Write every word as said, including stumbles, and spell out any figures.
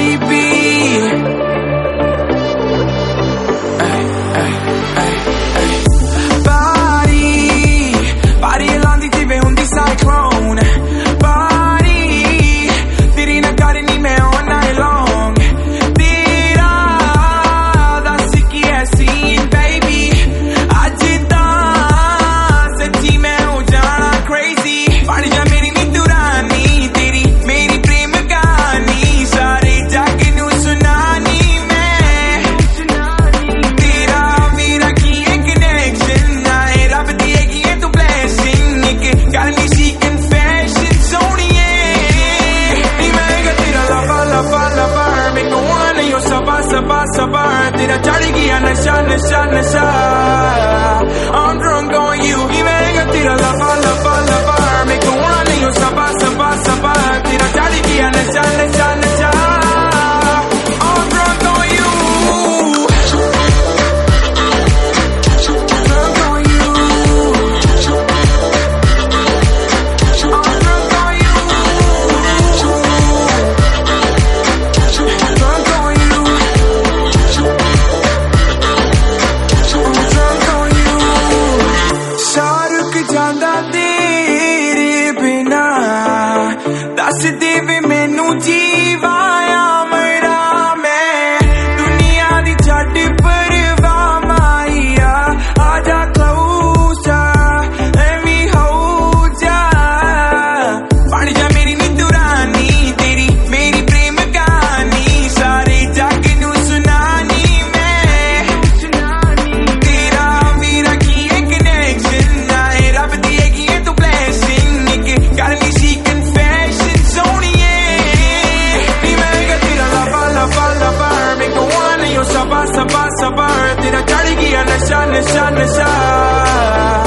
baby. Ay, ay, ay, ay. Body, body लांदी थी वे हुंदी cyclone. Body, तेरी ना करनी मैं all night long. तेरा दस की है scene baby. आज तां सच्ची मैं हो जाना crazy. पढ़ जा मेरी नीतू रानी, तेरी मेरी प्रेम कहानी सारे जग नू सुनानी मैं. तेरा मेरा की एक connection आए रब दी हैगी है तू blessing. एक करनी सी confession सोनिए नी मैं गा तेरा लवा लवा लवा मैं कोना नहीं हो सबा सबा सबा तेरा चढ़ गया नशा नशा नशा. I'm drunk on you नी मैं गा तेरा लवा लवा लवा मैं कोना नहीं हो सबा सबा सबा तेरा चढ़ गया नशा नशा नशा. I'm drunk on you. Drunk on you. I'm drunk on you. Drunk on you. I'm drunk on you. Shahrukh जांदा तेरे बिना दस दे वे मैनू जीवाया मरा मैं. दुनिया दी छड्ड परवाह माइया आजा closer let me hold ya. पढ़ जा मेरी नीतू रानी, तेरी मेरी प्रेम कहानी सारे जग नू सुनानी मैं. तेरा मेरा की एक connection आए रब दी हैगी है तू blessing. एक करनी सी confession सोनिए नी मैं गा तेरा लवा लवा लवा मैं कोना नहीं हो सबा सबा सबा तेरा चढ़ गया नशा नशा नशा.